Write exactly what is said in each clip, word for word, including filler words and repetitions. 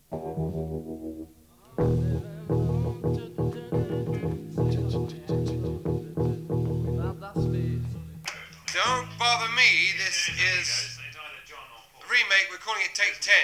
Don't Bother Me. This is a remake. We're calling it Take Ten.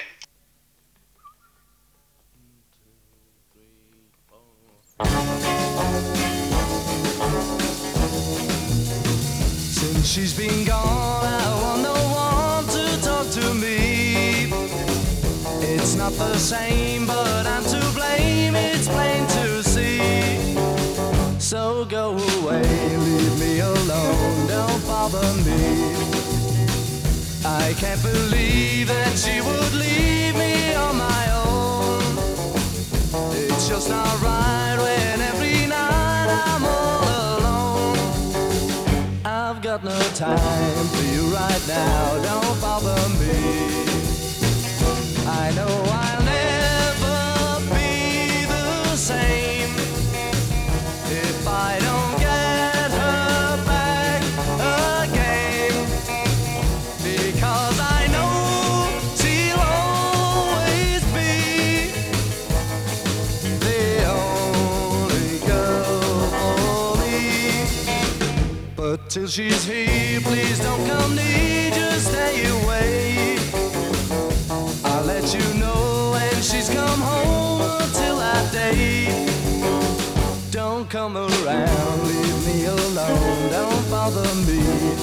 Since she's been gone, I want no one to talk to me. It's not the same, but I'm to blame. It's plain to see. So go away, leave me alone, don't bother me. I can't believe that she would leave me on my own. It's just not right when every night I'm all alone. I've got no time for you right now, don't bother me. I know I'll never be the same if I don't get her back again, because I know she'll always be the only girl for me. But till she's here, please don't come near, just stay away. I'll let you know when she's come home until that day. Don't come around, leave me alone, don't bother me.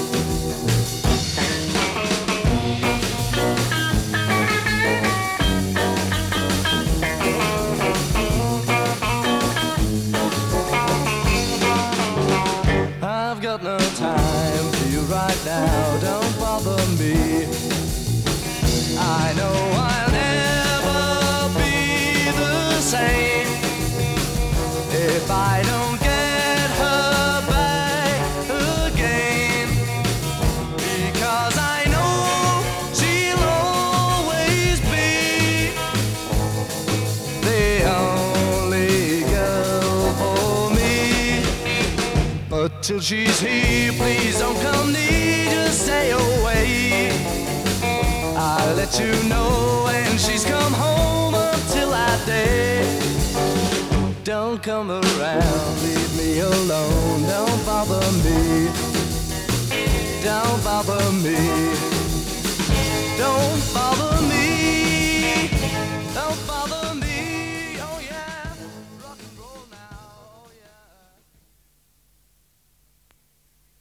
I've got no time for you right now, don't bother me. I know I'll never be the same if I don't get her back again, because I know she'll always be the only girl for me. But till she's here, please don't come near, just stay away. I'll let you know when she's come home until that day. Don't come around, leave me alone, don't bother me. Don't bother me. Don't bother